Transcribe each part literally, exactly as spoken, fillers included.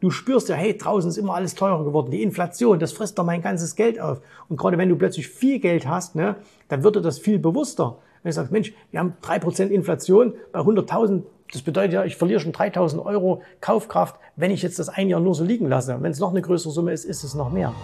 Du spürst ja, hey, draußen ist immer alles teurer geworden. Die Inflation, das frisst doch mein ganzes Geld auf. Und gerade wenn du plötzlich viel Geld hast, ne, dann wird dir das viel bewusster. Wenn du sagst, Mensch, wir haben drei Prozent Inflation bei hunderttausend, das bedeutet ja, ich verliere schon dreitausend Euro Kaufkraft, wenn ich jetzt das ein Jahr nur so liegen lasse. Wenn es noch eine größere Summe ist, ist es noch mehr.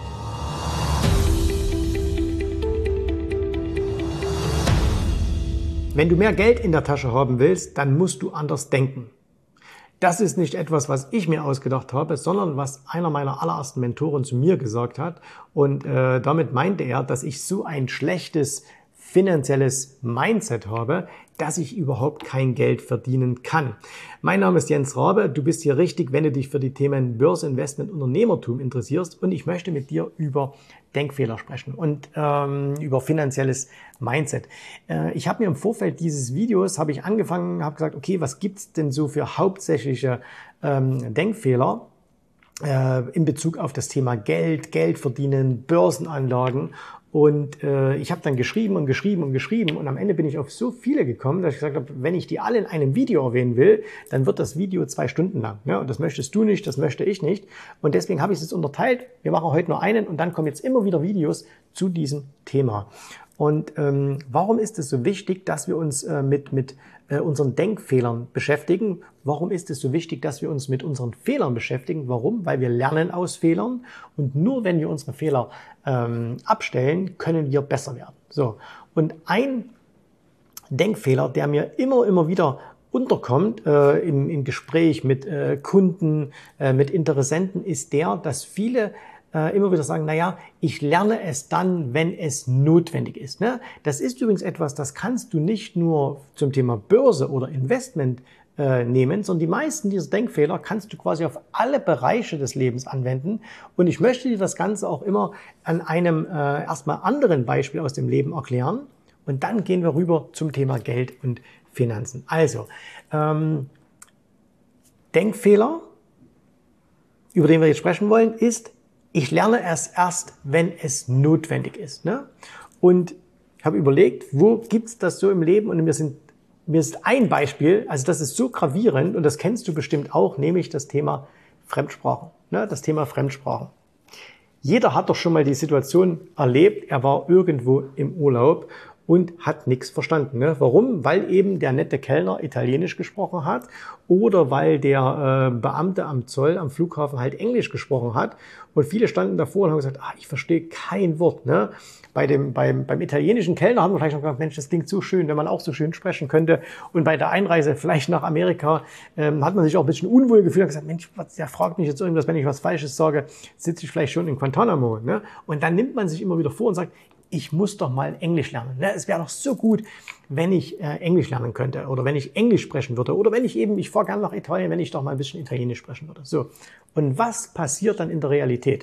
Wenn du mehr Geld in der Tasche haben willst, dann musst du anders denken. Das ist nicht etwas, was ich mir ausgedacht habe, sondern was einer meiner allerersten Mentoren zu mir gesagt hat. Und äh, damit meinte er, dass ich so ein schlechtes finanzielles Mindset habe, dass ich überhaupt kein Geld verdienen kann. Mein Name ist Jens Rabe. Du bist hier richtig, wenn du dich für die Themen Börse, Investment, Unternehmertum interessierst. Und ich möchte mit dir über Denkfehler sprechen und ähm, über finanzielles Mindset. Äh, ich habe mir im Vorfeld dieses Videos habe ich angefangen, habe gesagt, okay, was gibt's denn so für hauptsächliche ähm, Denkfehler äh, in Bezug auf das Thema Geld, Geld verdienen, Börsenanlagen? Und äh, ich habe dann geschrieben und geschrieben und geschrieben und am Ende bin ich auf so viele gekommen, dass ich gesagt habe, wenn ich die alle in einem Video erwähnen will, dann wird das Video zwei Stunden lang. Ja? Und das möchtest du nicht, das möchte ich nicht. Und deswegen habe ich es jetzt unterteilt. Wir machen heute nur einen und dann kommen jetzt immer wieder Videos zu diesem Thema. Und ähm, warum ist es so wichtig, dass wir uns äh, mit, mit äh, unseren Denkfehlern beschäftigen? Warum ist es so wichtig, dass wir uns mit unseren Fehlern beschäftigen? Warum? Weil wir lernen aus Fehlern und nur wenn wir unsere Fehler ähm, abstellen, können wir besser werden. So. Und ein Denkfehler, der mir immer, immer wieder unterkommt äh, im, im Gespräch mit äh, Kunden, äh, mit Interessenten, ist der, dass viele Äh, immer wieder sagen, naja, ich lerne es dann, wenn es notwendig ist. Ne? Das ist übrigens etwas, das kannst du nicht nur zum Thema Börse oder Investment äh, nehmen, sondern die meisten dieser Denkfehler kannst du quasi auf alle Bereiche des Lebens anwenden. Und ich möchte dir das Ganze auch immer an einem äh, erstmal anderen Beispiel aus dem Leben erklären. Und dann gehen wir rüber zum Thema Geld und Finanzen. Also, ähm, Denkfehler, über den wir jetzt sprechen wollen, ist, ich lerne es erst, wenn es notwendig ist. Ne? Und ich habe überlegt, wo gibt's das so im Leben? Und mir, sind, mir ist ein Beispiel, also das ist so gravierend und das kennst du bestimmt auch, nämlich das Thema Fremdsprachen. Ne? Das Thema Fremdsprachen. Jeder hat doch schon mal die Situation erlebt, er war irgendwo im Urlaub und hat nichts verstanden. Ne? Warum? Weil eben der nette Kellner Italienisch gesprochen hat oder weil der äh, Beamte am Zoll, am Flughafen halt Englisch gesprochen hat. Und viele standen davor und haben gesagt, ah, ich verstehe kein Wort. Ne? Bei dem, beim, beim italienischen Kellner haben wir vielleicht noch gesagt, Mensch, das klingt so schön, wenn man auch so schön sprechen könnte. Und bei der Einreise vielleicht nach Amerika ähm, hat man sich auch ein bisschen unwohl gefühlt und gesagt, Mensch, was, der fragt mich jetzt irgendwas, wenn ich was Falsches sage, sitze ich vielleicht schon in Guantanamo. Ne? Und dann nimmt man sich immer wieder vor und sagt, ich muss doch mal Englisch lernen. Ne? Es wäre doch so gut, wenn ich äh, Englisch lernen könnte oder wenn ich Englisch sprechen würde oder wenn ich eben, ich fahre gerne nach Italien, wenn ich doch mal ein bisschen Italienisch sprechen würde. So. Und was passiert dann in der Realität?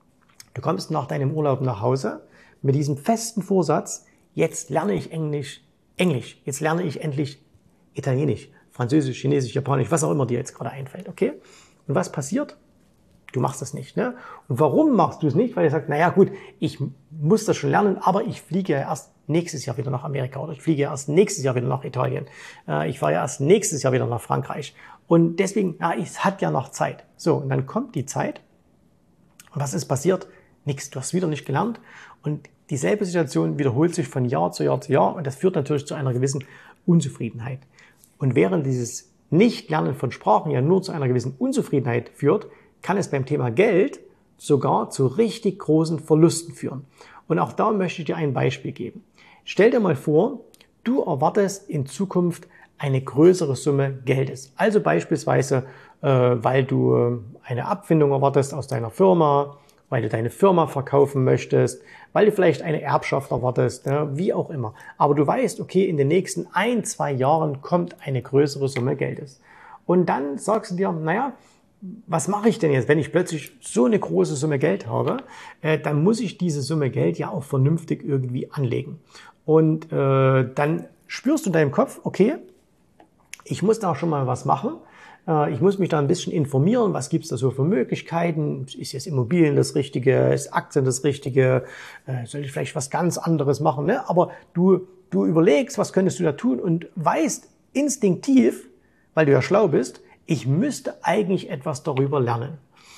Du kommst nach deinem Urlaub nach Hause mit diesem festen Vorsatz, jetzt lerne ich Englisch, Englisch, jetzt lerne ich endlich Italienisch, Französisch, Chinesisch, Japanisch, was auch immer dir jetzt gerade einfällt, okay? Und was passiert? Du machst das nicht. Ne? Und warum machst du es nicht? Weil du sagst, naja gut, ich muss das schon lernen, aber ich fliege ja erst nächstes Jahr wieder nach Amerika oder ich fliege ja erst nächstes Jahr wieder nach Italien. Äh, ich fahre ja erst nächstes Jahr wieder nach Frankreich. Und deswegen, na, es hat ja noch Zeit. So, und dann kommt die Zeit. Und was ist passiert? Nix, du hast wieder nicht gelernt. Und dieselbe Situation wiederholt sich von Jahr zu Jahr zu Jahr. Und das führt natürlich zu einer gewissen Unzufriedenheit. Und während dieses Nicht-Lernen von Sprachen ja nur zu einer gewissen Unzufriedenheit führt, kann es beim Thema Geld sogar zu richtig großen Verlusten führen. Und auch da möchte ich dir ein Beispiel geben. Stell dir mal vor, du erwartest in Zukunft eine größere Summe Geldes. Also beispielsweise, äh, weil du eine Abfindung erwartest aus deiner Firma, weil du deine Firma verkaufen möchtest, weil du vielleicht eine Erbschaft erwartest, ne, wie auch immer. Aber du weißt, okay, in den nächsten ein, zwei Jahren kommt eine größere Summe Geldes. Und dann sagst du dir, naja, was mache ich denn jetzt, wenn ich plötzlich so eine große Summe Geld habe? Äh, dann muss ich diese Summe Geld ja auch vernünftig irgendwie anlegen. Und äh, dann spürst du in deinem Kopf, okay, ich muss da schon mal was machen. Äh, ich muss mich da ein bisschen informieren, was gibt's da so für Möglichkeiten? Ist jetzt Immobilien das Richtige? Ist Aktien das Richtige? Äh, soll ich vielleicht was ganz anderes machen? Ne? Aber du, du überlegst, was könntest du da tun und weißt instinktiv, weil du ja schlau bist, ich müsste eigentlich etwas darüber lernen.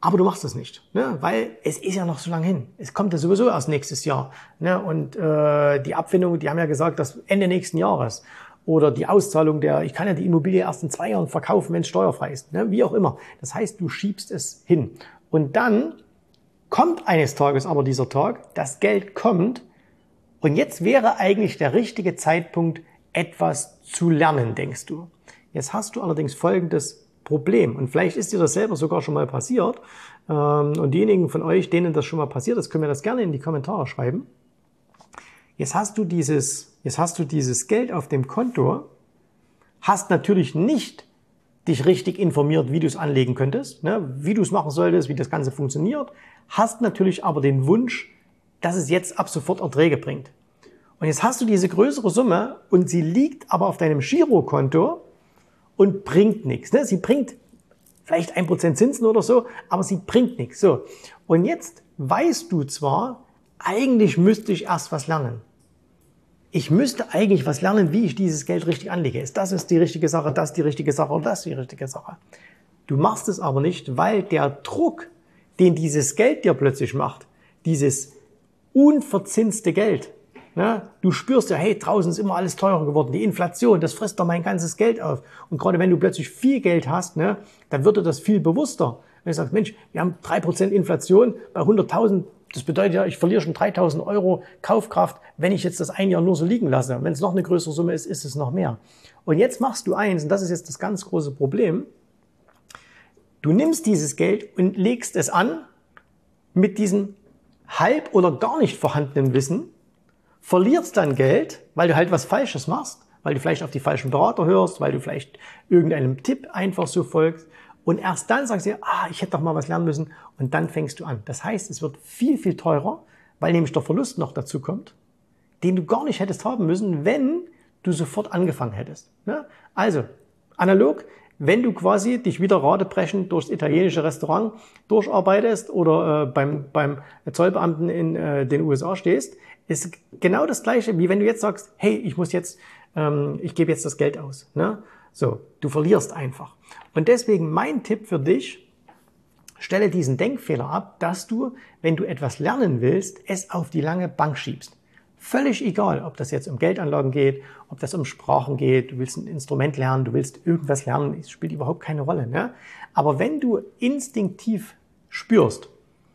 Aber du machst es nicht, ne? Weil es ist ja noch so lange hin. Es kommt ja sowieso erst nächstes Jahr. Ne? Und äh, die Abfindung, die haben ja gesagt, dass Ende nächsten Jahres. Oder die Auszahlung der, ich kann ja die Immobilie erst in zwei Jahren verkaufen, wenn es steuerfrei ist. Ne? Wie auch immer. Das heißt, du schiebst es hin. Und dann kommt eines Tages aber dieser Tag, das Geld kommt. Und jetzt wäre eigentlich der richtige Zeitpunkt, etwas zu lernen, denkst du. Jetzt hast du allerdings folgendes Problem. Und vielleicht ist dir das selber sogar schon mal passiert. Und diejenigen von euch, denen das schon mal passiert ist, können mir das gerne in die Kommentare schreiben. Jetzt hast du dieses, jetzt hast du dieses Geld auf dem Konto, hast natürlich nicht dich richtig informiert, wie du es anlegen könntest, ne, wie du es machen solltest, wie das Ganze funktioniert, hast natürlich aber den Wunsch, dass es jetzt ab sofort Erträge bringt. Und jetzt hast du diese größere Summe und sie liegt aber auf deinem Girokonto und bringt nichts. Ne? Sie bringt vielleicht ein Prozent Zinsen oder so, aber sie bringt nichts. So. Und jetzt weißt du zwar, eigentlich müsste ich erst was lernen. Ich müsste eigentlich was lernen, wie ich dieses Geld richtig anlege. Ist das ist die richtige Sache, das ist die richtige Sache oder das ist die richtige Sache. Du machst es aber nicht, weil der Druck, den dieses Geld dir plötzlich macht, dieses unverzinste Geld, ne? Du spürst ja, hey, draußen ist immer alles teurer geworden, die Inflation, das frisst doch mein ganzes Geld auf. Und gerade wenn du plötzlich viel Geld hast, ne, dann wird dir das viel bewusster. Wenn du sagst, Mensch, wir haben drei Prozent Inflation bei hunderttausend, das bedeutet ja, ich verliere schon dreitausend Euro Kaufkraft, wenn ich jetzt das ein Jahr nur so liegen lasse. Wenn es noch eine größere Summe ist, ist es noch mehr. Und jetzt machst du eins, und das ist jetzt das ganz große Problem. Du nimmst dieses Geld und legst es an mit diesem halb oder gar nicht vorhandenen Wissen, verlierst dann Geld, weil du halt was Falsches machst, weil du vielleicht auf die falschen Berater hörst, weil du vielleicht irgendeinem Tipp einfach so folgst. Und erst dann sagst du dir, ah, ich hätte doch mal was lernen müssen. Und dann fängst du an. Das heißt, es wird viel, viel teurer, weil nämlich der Verlust noch dazu kommt, den du gar nicht hättest haben müssen, wenn du sofort angefangen hättest. Also, analog, wenn du quasi dich wieder radebrechend durchs italienische Restaurant durcharbeitest oder äh, beim, beim Zollbeamten in äh, den U S A stehst, ist genau das Gleiche, wie wenn du jetzt sagst, hey, ich muss jetzt, ähm, ich gebe jetzt das Geld aus. Ne? So, du verlierst einfach. Und deswegen mein Tipp für dich, stelle diesen Denkfehler ab, dass du, wenn du etwas lernen willst, es auf die lange Bank schiebst. Völlig egal, ob das jetzt um Geldanlagen geht, ob das um Sprachen geht, du willst ein Instrument lernen, du willst irgendwas lernen, es spielt überhaupt keine Rolle. Ne? Aber wenn du instinktiv spürst,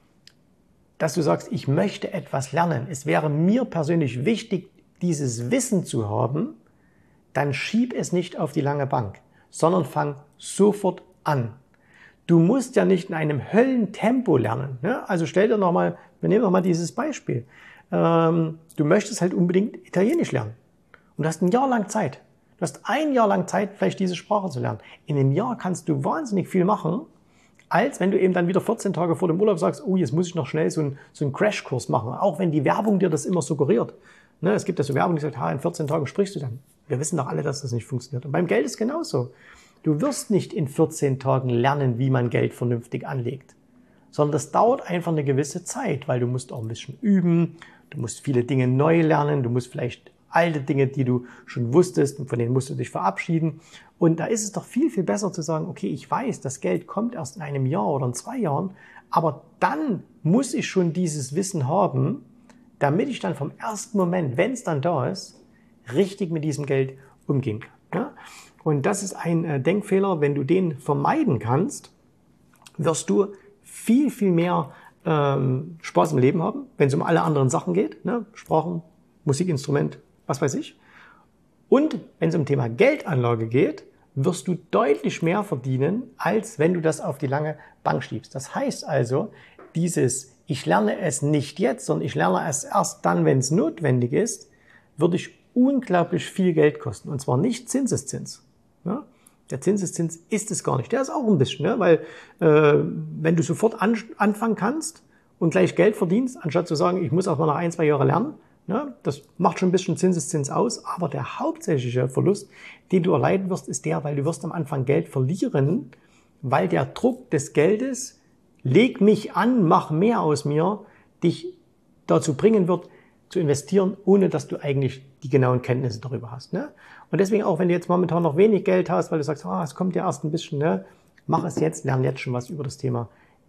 dass du sagst, ich möchte etwas lernen, es wäre mir persönlich wichtig, dieses Wissen zu haben, dann schieb es nicht auf die lange Bank, sondern fang sofort an. Du musst ja nicht in einem Höllentempo lernen. Ne? Also stell dir nochmal, wir nehmen nochmal dieses Beispiel. Ähm, du möchtest halt unbedingt Italienisch lernen. Und du hast ein Jahr lang Zeit. Du hast ein Jahr lang Zeit, vielleicht diese Sprache zu lernen. In einem Jahr kannst du wahnsinnig viel machen, als wenn du eben dann wieder vierzehn Tage vor dem Urlaub sagst, oh, jetzt muss ich noch schnell so einen, so einen Crashkurs machen. Auch wenn die Werbung dir das immer suggeriert. Ne? Es gibt ja so Werbung, die sagt, ha, in vierzehn Tagen sprichst du dann. Wir wissen doch alle, dass das nicht funktioniert. Und beim Geld ist genauso. Du wirst nicht in vierzehn Tagen lernen, wie man Geld vernünftig anlegt. Sondern das dauert einfach eine gewisse Zeit, weil du musst auch ein bisschen üben, du musst viele Dinge neu lernen, du musst vielleicht alte Dinge, die du schon wusstest, und von denen musst du dich verabschieden. Und da ist es doch viel, viel besser zu sagen, okay, ich weiß, das Geld kommt erst in einem Jahr oder in zwei Jahren, aber dann muss ich schon dieses Wissen haben, damit ich dann vom ersten Moment, wenn es dann da ist, richtig mit diesem Geld umgehen kann. Ja? Und das ist ein äh, Denkfehler, wenn du den vermeiden kannst, wirst du viel, viel mehr ähm, Spaß im Leben haben, wenn es um alle anderen Sachen geht, ne? Sprachen, Musikinstrument, was weiß ich. Und wenn es um Thema Geldanlage geht, wirst du deutlich mehr verdienen, als wenn du das auf die lange Bank schiebst. Das heißt also, dieses ich lerne es nicht jetzt, sondern ich lerne es erst dann, wenn es notwendig ist, würde dich unglaublich viel Geld kosten. Und zwar nicht Zinseszins. Ja? Der Zinseszins ist es gar nicht. Der ist auch ein bisschen, ne? Weil äh, wenn du sofort an, anfangen kannst und gleich Geld verdienst, anstatt zu sagen, ich muss auch mal nach ein, zwei Jahre lernen, ne? Das macht schon ein bisschen Zinseszins aus. Aber der hauptsächliche Verlust, den du erleiden wirst, ist der, weil du wirst am Anfang Geld verlieren, weil der Druck des Geldes, leg mich an, mach mehr aus mir, dich dazu bringen wird, zu investieren, ohne dass du eigentlich die genauen Kenntnisse darüber hast. Ne? Und deswegen auch, wenn du jetzt momentan noch wenig Geld hast, weil du sagst, ah, es kommt ja erst ein bisschen, ne? Mach es jetzt, lern jetzt schon was über das Thema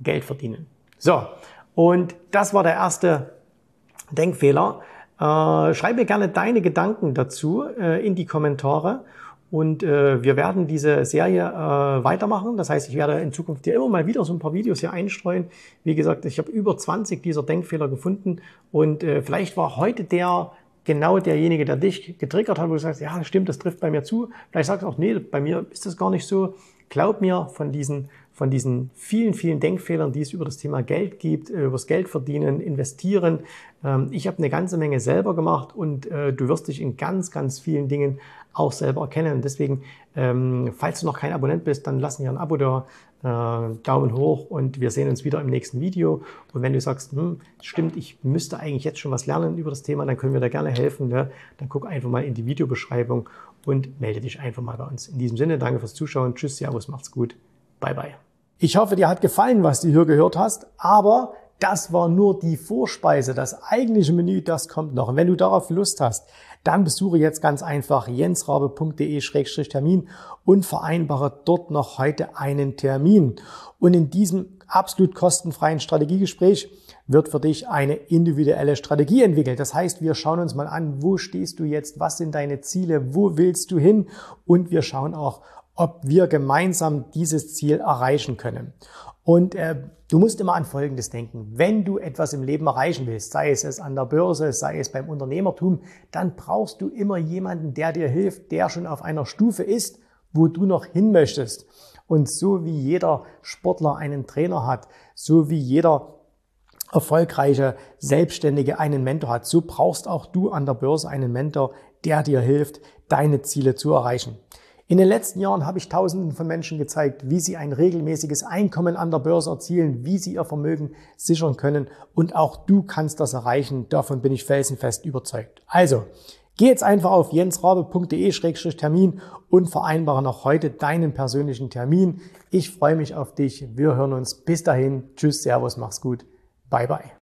Geld verdienen. So, und das war der erste Denkfehler. Äh, schreib mir gerne deine Gedanken dazu äh, in die Kommentare. Und äh, wir werden diese Serie äh, weitermachen. Das heißt, ich werde in Zukunft dir immer mal wieder so ein paar Videos hier einstreuen. Wie gesagt, ich habe über zwanzig dieser Denkfehler gefunden. Und äh, vielleicht war heute der genau derjenige, der dich getriggert hat, wo du sagst, ja, stimmt, das trifft bei mir zu. Vielleicht sagst du auch, nee, bei mir ist das gar nicht so. Glaub mir, von diesen, von diesen vielen, vielen Denkfehlern, die es über das Thema Geld gibt, über das Geld verdienen, investieren. Ähm, ich habe eine ganze Menge selber gemacht und äh, du wirst dich in ganz, ganz vielen Dingen auch selber erkennen. Und deswegen, ähm, falls du noch kein Abonnent bist, dann lass mir ein Abo da, äh, Daumen hoch und wir sehen uns wieder im nächsten Video. Und wenn du sagst, hm, stimmt, ich müsste eigentlich jetzt schon was lernen über das Thema, dann können wir da gerne helfen. Ne? Dann guck einfach mal in die Videobeschreibung und melde dich einfach mal bei uns. In diesem Sinne, danke fürs Zuschauen. Tschüss, servus, macht's gut. Bye, bye. Ich hoffe, dir hat gefallen, was du hier gehört hast, aber das war nur die Vorspeise. Das eigentliche Menü, das kommt noch. Und wenn du darauf Lust hast, dann besuche jetzt ganz einfach jensrabe punkt de Schrägstrich Termin und vereinbare dort noch heute einen Termin. Und in diesem absolut kostenfreien Strategiegespräch wird für dich eine individuelle Strategie entwickelt. Das heißt, wir schauen uns mal an, wo stehst du jetzt, was sind deine Ziele, wo willst du hin, und wir schauen auch, ob wir gemeinsam dieses Ziel erreichen können. Und äh, du musst immer an Folgendes denken. Wenn du etwas im Leben erreichen willst, sei es an der Börse, sei es beim Unternehmertum, dann brauchst du immer jemanden, der dir hilft, der schon auf einer Stufe ist, wo du noch hin möchtest. Und so wie jeder Sportler einen Trainer hat, so wie jeder erfolgreiche Selbstständige einen Mentor hat, so brauchst auch du an der Börse einen Mentor, der dir hilft, deine Ziele zu erreichen. In den letzten Jahren habe ich Tausenden von Menschen gezeigt, wie sie ein regelmäßiges Einkommen an der Börse erzielen, wie sie ihr Vermögen sichern können, und auch du kannst das erreichen. Davon bin ich felsenfest überzeugt. Also, geh jetzt einfach auf jensrabe punkt de Schrägstrich Termin und vereinbare noch heute deinen persönlichen Termin. Ich freue mich auf dich. Wir hören uns. Bis dahin. Tschüss, servus, mach's gut. Bye, bye.